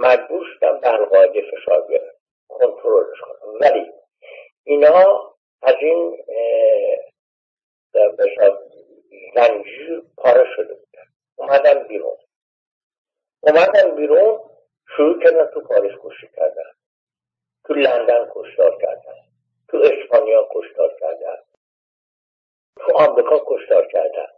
مجبور شدن به القاعده فشار بیارن کنترلش کنن، ولی اینا از این زنجیر پاره شده بودن. اومدن بیرون شروع کردن تو پاریس کشتی کردن، تو لندن کشتار کردن، تو اسپانیا کشتار کردن، تو آمریکا کشتار کردن.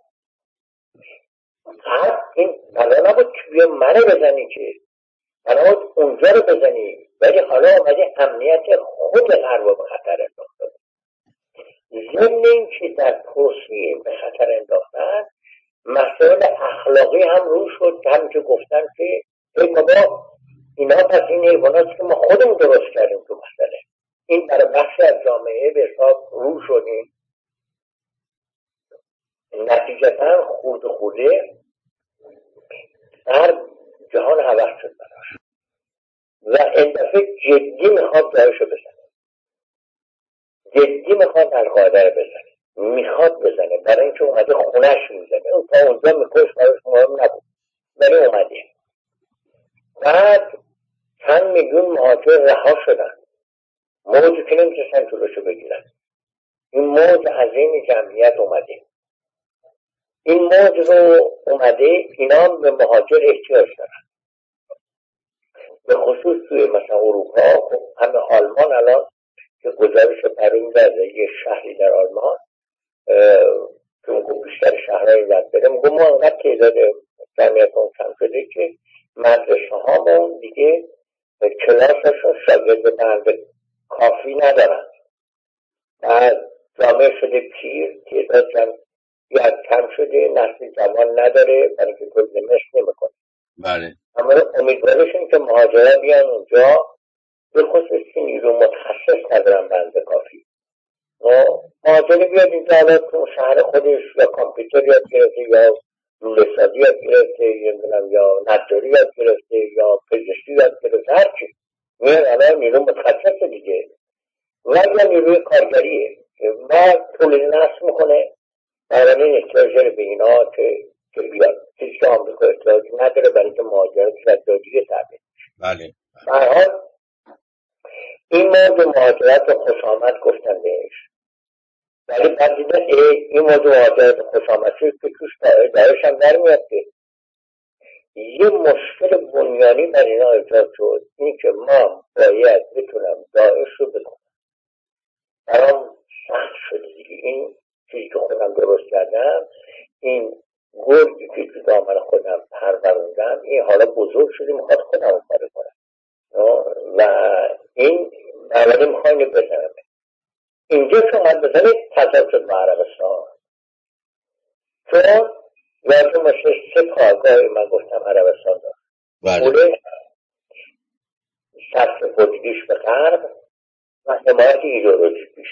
این بلا نبود که بیا منو بزنی، که بلا بود اونجا رو بزنی، ولی حالا آمده امنیت خود غرب به خطر انداخته بود. ضمن این که در توصیه به خطر انداختن، مسائل اخلاقی هم روش شد، هم که گفتن که ای بابا اینا پس این حیوانات که ما خودمون درست کردیم تو مسئله. این برای بخشی از جامعه به حساب رو شدیم. نتیجتا خورده در جهان حوض شد براش و این دفعه جدی میخواد داعش رو بزنه، جدی میخواد القاعده رو بزنه، میخواد بزنه، برای اینکه اومده خونهش میزنه. اون تا اونجا میکش براش مهم نبود، ولی اومده. بعد چند میلیون مهاجر رها شدن، موجی که نمیتونستن جلوشو بگیرن. این موج عظیم جمعیت اومده، این موج رو اومده، اینا به مهاجر احتیاج دارن، به خصوص توی مثلا اروپا. همه آلمان الان که گزارش برون داده یه شهری در آلمان که اون بیشتر شهرهای رد بده، میگه ما انقدر تعداد جمعیتمون کم شده که مدرسه هامون دیگه کلاسشون شاگرد بند کافی ندارن. بعد جامعه شده پیر، تعداد جمعیت کم شده، نسل جوان نداره، برای که کل مشت نمیکنه. بله. اما امیدوارشون که مهاجرت بیان اونجا، به خصوص که نیرو متخصص ندارن بند کافی. مهاجری بیاد اینجا، حالا تو شهر خودش یا کامپیوتر یاد گرفته، یا لوله‌سازی یاد گرفته، یا نجاری یاد گرفته، یا پزشکی یاد گرفته، هرچی میاد الان نیرو متخصص دیگه، و یا نیروی کارگریه و تولید نسل میکنه. بنابراین احتیاج داره به اینا که بیاد. چیزی که آمریکا احتیاج نداره، برای که مهاجرت شدادیه تبعید. بله. به هر حال این موضوع مهاجرت خوش آمد گفتن بهش، ولی بعد دیدن این موضوع مهاجرت خوش آمد شد که توش داعش هم در میاد. یه مشکل بنیانی بر اینا ایجاد شد، این که ما باید بتونم داعش رو بکنم. برام سخت شده دیگه. این چیزی که خودم درست کردم، این گرگی که تو دامن خودم پروروندم، این حالا بزرگ شده میخواد خودم رو پاره کنم و این اولی میخواین بزنم. اینجا که اومد بزنید تضاد شد با عربستان، چون یادم باشه 3 کارگاهی من گفتم عربستان دارم. بله. سطح پرتگیش به غرب و حمایت ایدئولوژیش.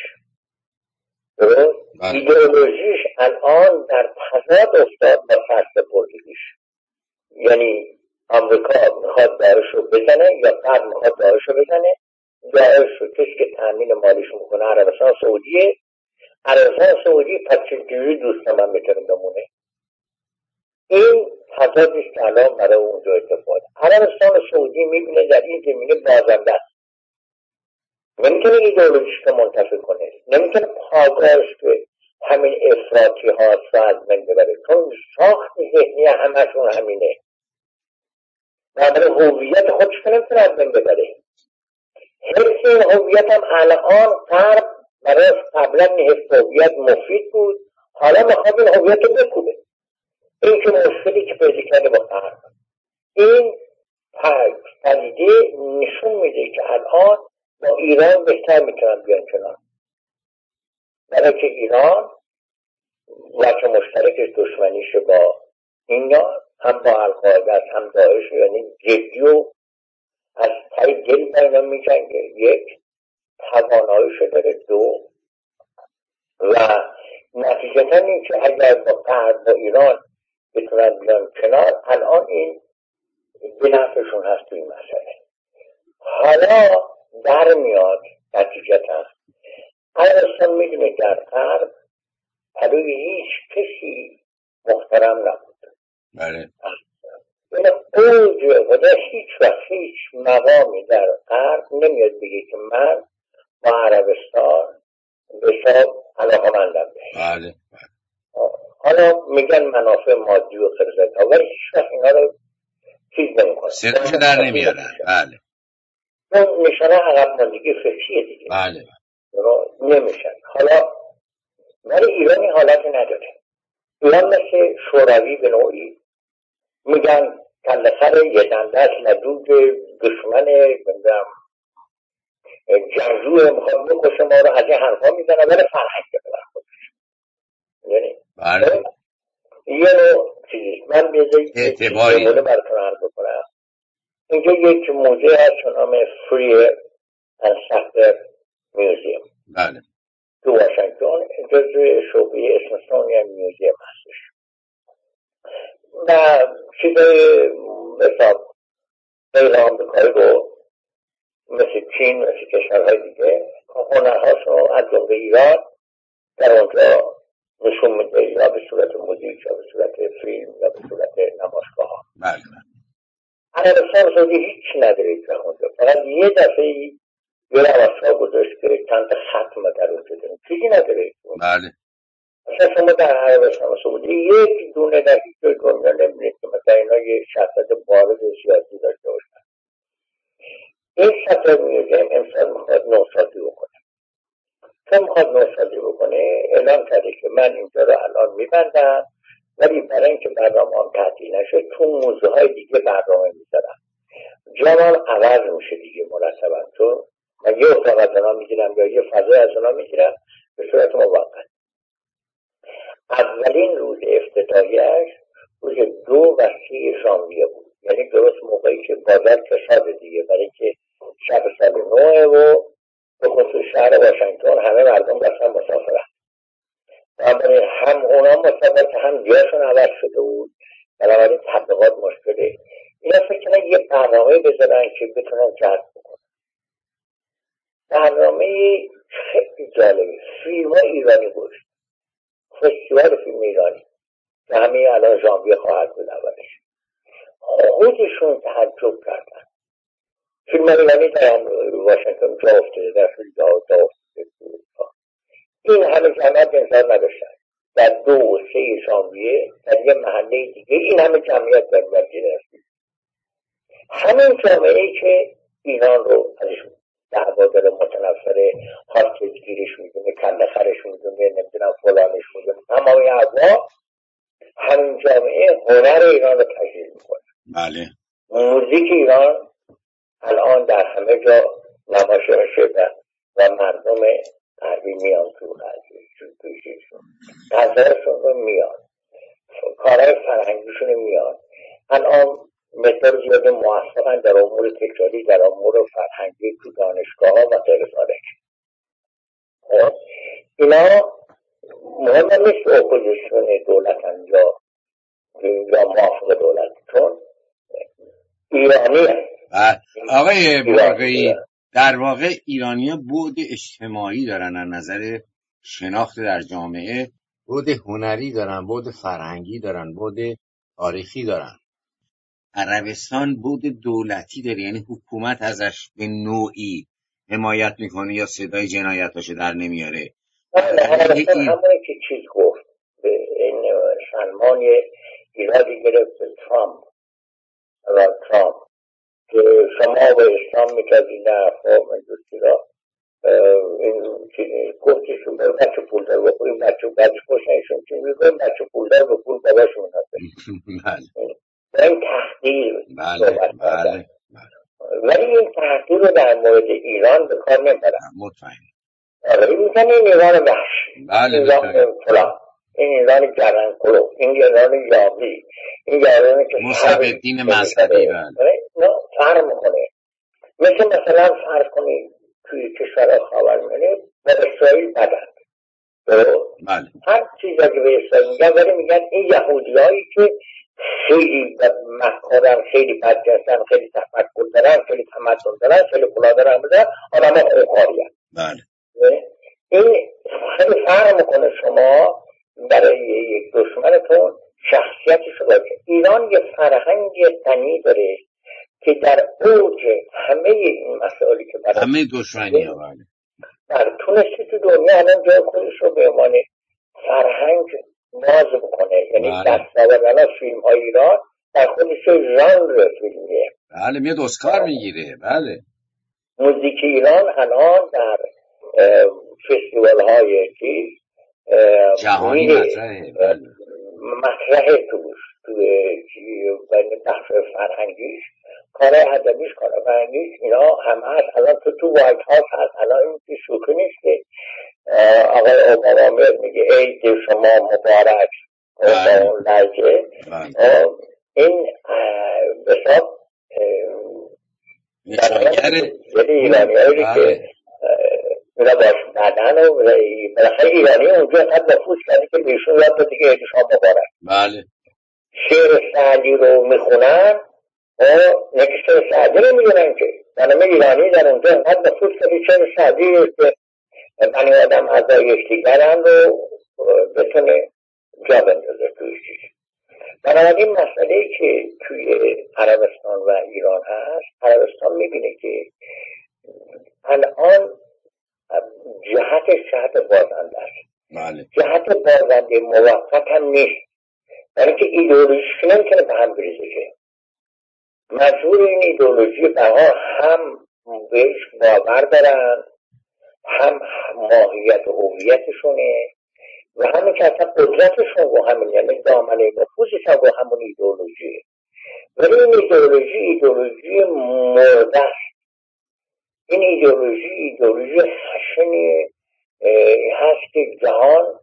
ایدئولوژیش الان در تضاد افتاد با سطح پرتگیش. یعنی آمریکا میخواد داعش رو بزنه یا غرب میخواد داعش رو بزنه. داعش رو کسی که تامین مالیش میکنه عربستان سعودیه. عربستان سعودی پس چجوری دوست من میتونه بمونه؟ این تضادیست که الان برای اونجا اتفاق. عربستان سعودی میبینه در این زمینه بازنده است، نمیتونه ایدئولوژیش رو منتفع کنه، نمیتونه پاگاهش که همین افراطی ها ساعت من ببره، چون ساخت ذهنی همشون همینه. برای هویت خودش که نمیتونه از من ببره. حفظ این هویت هم الان غرب برای قبلا حفظ هویت مفید بود، حالا میخواد این هویت رو بکوبه. این که مشکلی که پیدا کرده با غرب، این پدیده نشون میده که الان با ایران بهتر میتونن بیان کنار، برای که ایران وجه مشترکش دشمنیشه با اینا، هم با القاعده هم داعش، یعنی جدی و از تای دل با اینا میجنگه. 1 تواناییش داره، 2 و نتیجتا این که اگر با غرب با ایران بتونن بیان کنار، الان این به نفعشون هست توی مسئله. حالا در میاد نتیجتا عربستان میدونه در غرب پلوی هیچ کسی محترم نبود. بله. این اوج موضوع خدا هیچ وقت هیچ مقامی در غرب نمیاد بگه که من با عربستان به حساب علاقه‌مندم بهش. بله. حالا میگن منافع مادی و خرزت ها، ولی هیچ وقت اینا رو چیز نمیکنه، صداشو در نمیارن. بله. اون نشانه عقب ماندگی فکریه دیگه. بله. نمیشن. حالا ولی ایران این حالت نداره. ایران مثل شوروی به نوعی میگن کلخر یه دندست لدود دشمن جنگجوی میخواد بکشه ما رو، از این حرفا میزنه، ولی فرهنگ داره خودش. یعنی بله. یه نوع چیزی من اعتباری براتون عرض بکنم. اینجا یک موزه هست به نام فری and Sackler میوزیم. بله. تو واشنگتن جزو شعبه اسمیثسونیان میوزیم هستش و چیزای حساب غیر آمریکایی رو مثل چین، مثل کشورهای دیگه هنرهاشون از جمله ایران در اونجا نشون میده، یا به صورت موزیک یا به صورت فیلم یا به صورت نمایشگاه ها. بله. عربستان سعودی هیچ نداره که اونجا، فقط یه دفعه یه روشا گذاشت که چند تا ختم در اونجا داریم، چیزی نداره. بله. اصلا شما در عربستان سعودی یک دونه در هیچ جای دنیا نمیدید که مثلا اینا یه شخصیت بارز سیاسی داشته باشن. این شخصیت میوزیم امسال میخواد نوسازی بکنه. چون میخواد نوسازی بکنه اعلام کرده که من اینجا رو الان میبندم، ولی برای اینکه برنامه هم تعطیل نشه تو موزه های دیگه برنامه میذارم. جامعه عوض میشه دیگه مرتبا، چون من یه اتاق از اونا میگیرم یا یه فضای از اونا میگیرم به صورت موقت. اولین روز افتتاحیه‌اش روز 2 و 3 ژانویه بود، یعنی درست موقعی که بازار کشاده دیگه، برای که شب سال نوه و به خصوص شهر واشنگتن همه مردم رفتن مسافرت. بنابراین هم اونا مسافرت هم جاشون عوض شده بود، بنابراین تبلیغات مشکله. اینا فکر کنن یه برنامه بذارن که بتونن جذب بکنن. برنامه خیلی جالبه، فیلم ها ایرانی گوشت، فستیوال فیلم ایرانی که همه الان ژانویه خواهد بود اولش. خودشون تعجب کردن. فیلم ایرانی در واشنگتن جا افتاده، در خیلی جا افتاده. این همه جمعیت انتظار نداشتن. در 2 و 3 ژانویه در یه محله دیگه این همه جمعیت در وجه رسید. همین جامعه‌ای که ایران رو ازش دعوا داره، متنفره، هاستگیرش میدونه، کندخرش میدونه، نمیدونم فلانش میدونه، تمام این اعضا همین جامعه هنر ایران رو تشکیل میکنه. بله. موزیک ایران الان در همه جا نمایش میشه و مردم غربی میان تو غذاشون رو میان، کارهای فرهنگیشون رو میان. الان مقدار زیاد موفقن در امور تجاری، در امور فرهنگی، تو دانشگاه ها و غیر ذالک. اینا مهم نیست اپوزیسیون دولتن یا موافق دولت، چون ایرانی هست. آقای مرغی، در واقع ایرانی‌ها بعد اجتماعی دارن، از نظر شناخت در جامعه بعد هنری دارن، بعد فرهنگی دارن، بعد تاریخی دارن. عربستان بعد دولتی داره، یعنی حکومت ازش به نوعی حمایت میکنه یا صدای جنایتاشو در نمیاره. همونی که چیز گفت به این سلمان ایرادی گرفت ترامپ که شما به اسلام میکردید نه خب من دوستی را این چیزی گفتیشون برو بچه پول دار بخوریم، بچه خوشنشون چون میگویم بچه پول دار بخور باباشون هست. و این تحقیر بله. ولی این تحقیر رو در مورد ایران به کار نمیبرن. مطمئن. این میگن این ایران وحش، بله. این ایران گرنکلو، این ایران یاقی، این ایرانی که مصبدین مذهبی. نه فرق میکنه. مثلا فرض کنید توی کشور خاورمیانه به اسرائیل بدن، بله. هر چیزی که به اسرائیل میگن، ولی میگن این یهودیایی که خیلی مکارن، خیلی بدجنسن، خیلی تفکر دارن، خیلی تمدن دارن، خیلی پولا دارن، آدم خوکاری هست. بله. این خیلی فرق میکنه شما برای یک دشمنتون شخصیتش رو باید. ایران یه فرهنگ غنی داره که در اوج همه این مسائلی که برای همه دشمنی ها در تونستی تو دنیا الان جای خودش رو به عنوان فرهنگ باز بکنه. یعنی دستاوردن فیلم های ایران در خودش ژانر فیلمیه. بله میاد اسکار میگیره. بله موزیک ایران الان در فستیوال های جهانی مطرحه توش توی بخش فرهنگیش، کار ادبیش، کار فرهنگیش، اینا هم هست. الان تو وایت هاوس هست. الان این که شوخی نیست که آقای اوباما میاد میگه عید شما مبارک با اون لحظه. این بساب ایرانی هایی که اینا باش بدن و بالاخره ایرانی اونجا قد نفوذ کرده که بهشون یاد بده که عید شما مبارک. بله شعر سعدی رو میخونن و نکشتر سعدی رو میدونن که بنامه ایرانی در اونجا قد نفوذ کرده شعر سعدی که بنی آدم اعضای یکدیگرن رو بتونه جا بندازه توی چیز. بنابراین مسئله که توی عربستان و ایران هست، عربستان میبینه که الان جهت بازنده است. بله. جهت بازنده موقت هم نیست، برای که ایدئولوژیش نمیتونه به هم بریزه که مجبور این ایدئولوژی بها هم بهش باور دارن، هم ماهیت و هویتشونه و همین که اصلا قدرتشون رو همین، یعنی دامنه نفوذش هم رو همون ایدئولوژیه. ولی این ایدئولوژی مرده است. این ایدئولوژی خشنی هست که جهان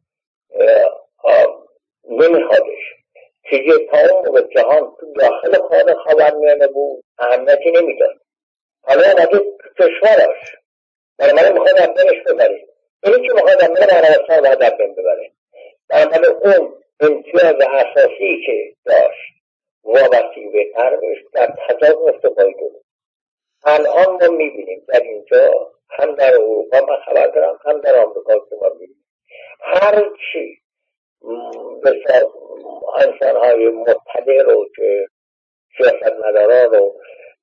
نمیخوادش. چیزی تا اون و جهان تو داخل خاورمیانه بود اهمیتی نمیداد. حالا آمده تو کشورش برای من میخواد افغانش ببره. اینی که میخواد افغان عربستان باید افغان ببره. برای اون امتیاز اساسی که داشت وابسته به غربش در تضاد گفته باید بود. الان ما میبینیم در اینجا، هم در اروپا من خبر دارم، هم در آمریکا که ما میبینیم هر چی بسیار انسان‌های مبتدع رو که سیاستمداران رو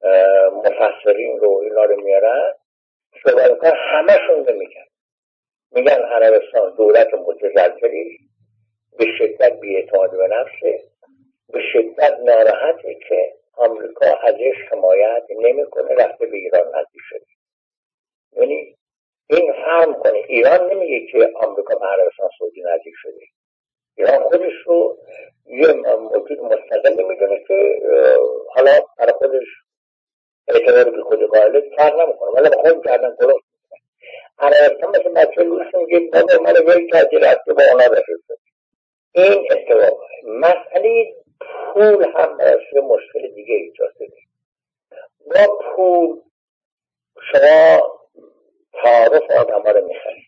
مفسرین رو اینا رو میارن صحبت کن، همشون میگن عربستان دولت متزلزلی به شدت بی‌اعتماد به نفسه، به شدت ناراحته که آمریکا ازش حمایت نمیکنه، رفته به ایران نزدیک شده. یعنی این فهم کنه ایران نمیگه که آمریکا به عربستان سعودی نزدیک شده. ایران خودش رو یه موجود مستقل میدونه که حالا برای خودش اعتباری که خود قائله فرق نمیکنه، ولی با خود کردن درست میکنه. عربستان مثل بچه لوش میگه بابا من ویل کردی رفته با اونا رفته. این اتفاق مسئله پول هم برای مشکل دیگه ایجاد شده. با پول شما تعارف آدم ها رو میخرید.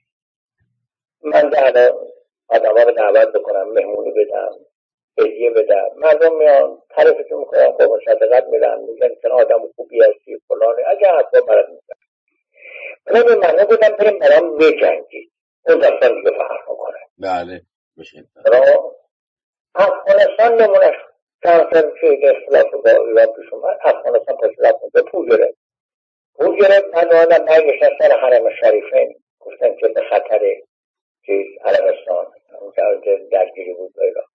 من در آدم ها رو دعوت بکنم، مهمونی بدم، هدیه بدم، مردم میان تعریفتون میکنم، با صدقت میرن، میگن که آدم خوبی هستی فلانه، اگه حتما برد میکنم. من به مردم بودم بریم برام بجنگید، اون داستان دیگه فرق میکنه. بله بشه. افغانستان نمونش کمتر که اختلاف با ایران پیش اومد، افغانستان پشت کنده پول گرفت من آدم برگشتن سر حرم شریفین، گفتن که به خطر چیز عربستان درگیری بود با ایران.